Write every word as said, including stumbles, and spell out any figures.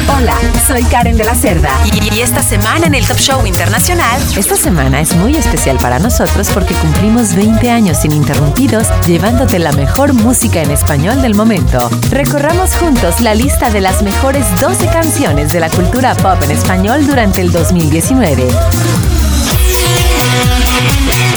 Hola, soy Karen de la Cerda. Y esta semana en el Top Show Internacional. Esta semana es muy especial para nosotros porque cumplimos veinte años ininterrumpidos llevándote la mejor música en español del momento. Recorramos juntos la lista de las mejores doce canciones de la cultura pop en español durante el dos mil diecinueve.